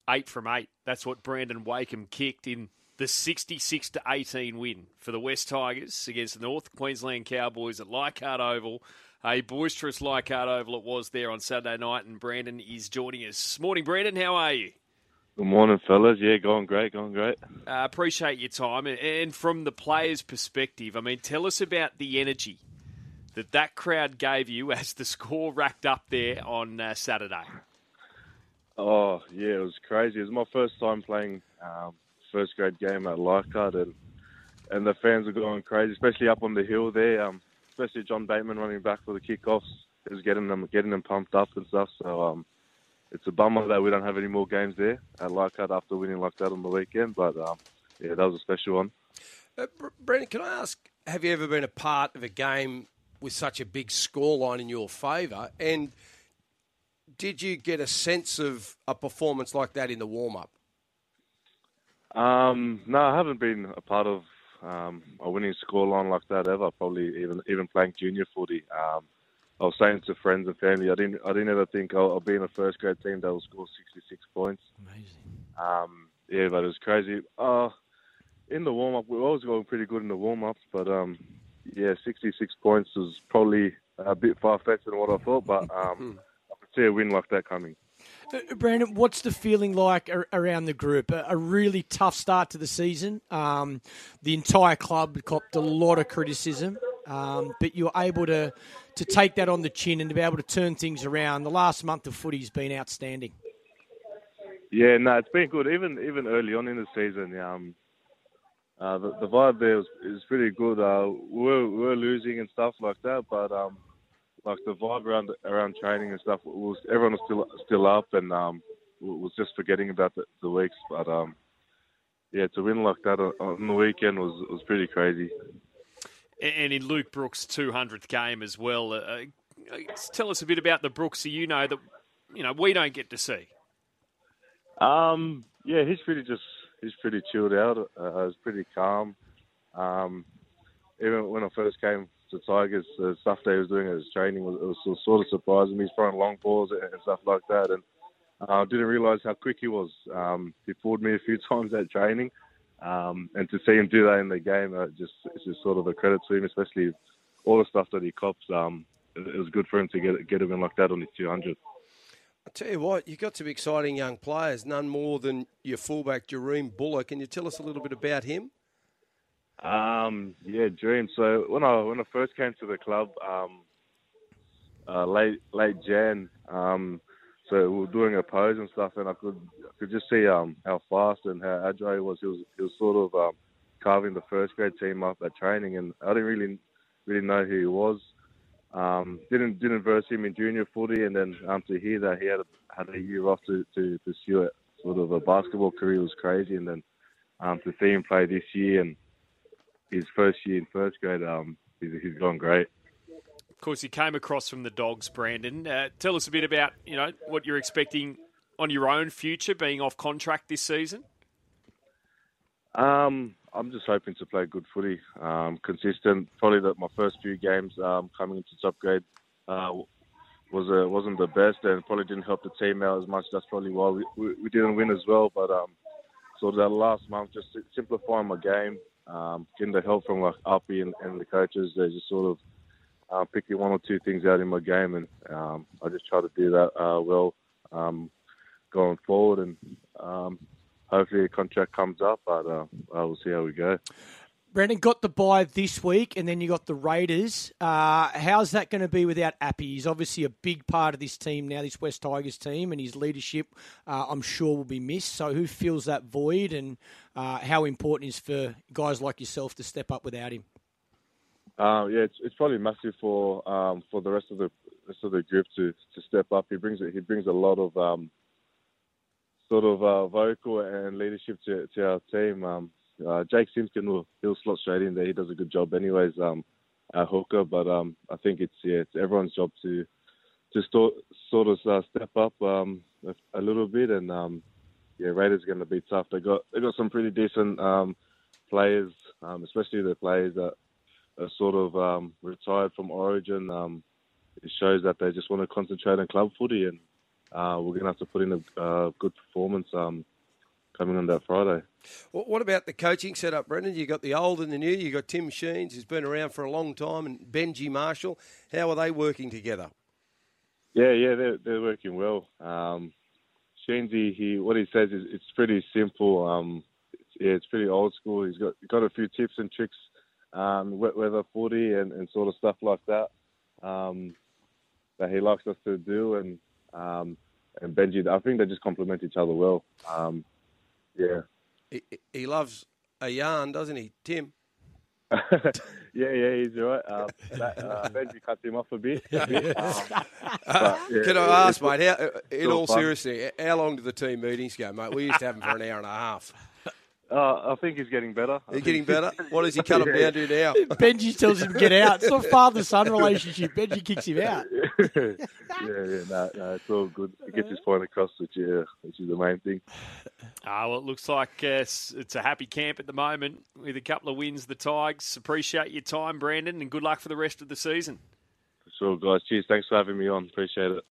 8 from 8. That's what Brandon Wakeham kicked in the 66-18 win for the West Tigers against the North Queensland Cowboys at Leichhardt Oval. A boisterous Leichhardt Oval it was there on Saturday night, and Brandon is joining us. Morning, Brandon. How are you? Good morning, fellas. Yeah, going great. Appreciate your time. And from the players' perspective, I mean, tell us about the energy that crowd gave you as the score racked up there on Saturday. Oh, yeah, it was crazy. It was my first time playing first grade game at Leichhardt, and the fans were going crazy, especially up on the hill there. Especially John Bateman running back for the kickoffs. It was getting them pumped up and stuff. So it's a bummer that we don't have any more games there at Leichhardt after winning like that on the weekend. But yeah, that was a special one. Brendan, can I ask, have you ever been a part of a game with such a big scoreline in your favour? And did you get a sense of a performance like that in the warm-up? No, I haven't been a part of a winning scoreline like that ever. Probably even playing junior footy. I was saying to friends and family, I didn't ever think I'll be in a first grade team that will score 66 points. Amazing. Yeah, but it was crazy. In the warm up, we were always going pretty good in the warm ups, but yeah, 66 points was probably a bit far fetched than what I thought. But I could see a win like that coming. Brandon, what's the feeling like around the group? A really tough start to the season. The entire club copped a lot of criticism, but you were able to take that on the chin and to be able to turn things around. The last month of footy has been outstanding. Yeah, no, it's been good. Even early on in the season, the vibe there is pretty good. We're losing and stuff like that, but like the vibe around training and stuff, everyone was still up and was just forgetting about the weeks. But yeah, to win like that on the weekend was pretty crazy. And in Luke Brooks' 200th game as well, tell us a bit about the Brooks that that we don't get to see. Yeah, he's pretty chilled out. He's pretty calm. Even when I first came to Tigers, the stuff that he was doing at his training was sort of surprising me. He's throwing long balls and stuff like that, and I didn't realise how quick he was. He fooled me a few times at training, and to see him do that in the game, it's just sort of a credit to him, especially all the stuff that he cops. It was good for him to get him in like that on his 200. I tell you what, you've got some exciting young players, none more than your fullback, Jareem Buller. Can you tell us a little bit about him? Yeah, Dream. So when I first came to the club, late Jan, so we were doing a pose and stuff, and I could just see how fast and how agile he was. He was sort of carving the first grade team up at training, and I didn't really know who he was. Didn't verse him in junior footy, and then to hear that he had a year off to pursue it, sort of a basketball career was crazy, and then to see him play this year and his first year in first grade, he's gone great. Of course, he came across from the Dogs, Brandon. Tell us a bit about what you're expecting on your own future, being off contract this season. I'm just hoping to play good footy, consistent. Probably that my first few games coming into top grade wasn't the best, and probably didn't help the team out as much. That's probably why we didn't win as well. But sort of that last month, just simplifying my game, getting the help from like Uppy and the coaches. They just sort of picking one or two things out in my game, and I just try to do that well going forward, and hopefully a contract comes up, but we'll see how we go. Brandon, got the bye this week, and then you got the Raiders. How's that going to be without Appy? He's obviously a big part of this team now, this West Tigers team, and his leadership, I'm sure, will be missed. So who fills that void, and how important is for guys like yourself to step up without him? Yeah, it's probably massive for the rest of the group to step up. He brings a lot of sort of vocal and leadership to our team. Jake Simpkin he'll slot straight in there. He does a good job, anyways. Our hooker, but I think it's everyone's job to sort of step up a little bit, and Raiders are going to be tough. They got some pretty decent players, especially the players that are sort of retired from Origin. It shows that they just want to concentrate on club footy, and we're going to have to put in a good performance coming on that Friday. What about the coaching setup, Brendan? You got the old and the new. You got Tim Sheens, who's been around for a long time, and Benji Marshall. How are they working together? Yeah, they're working well. Sheensy, what he says is it's pretty simple. It's pretty old school. He's got a few tips and tricks, wet weather footy and sort of stuff like that that he likes us to do. And Benji, I think they just complement each other well. Yeah. He loves a yarn, doesn't he, Tim? yeah, he's right. Benji cut him off a bit. But, Can I ask, mate, in all seriousness, how long do the team meetings go, mate? We used to have them for an hour and a half. I think he's getting better. He's getting better? What does he cut him down to now? Benji tells him to get out. It's not father-son relationship. Benji kicks him out. No, it's all good. He gets his point across, which is the main thing. Well, it looks like it's a happy camp at the moment with a couple of wins, the Tigers. Appreciate your time, Brandon, and good luck for the rest of the season. For sure, guys. Cheers. Thanks for having me on. Appreciate it.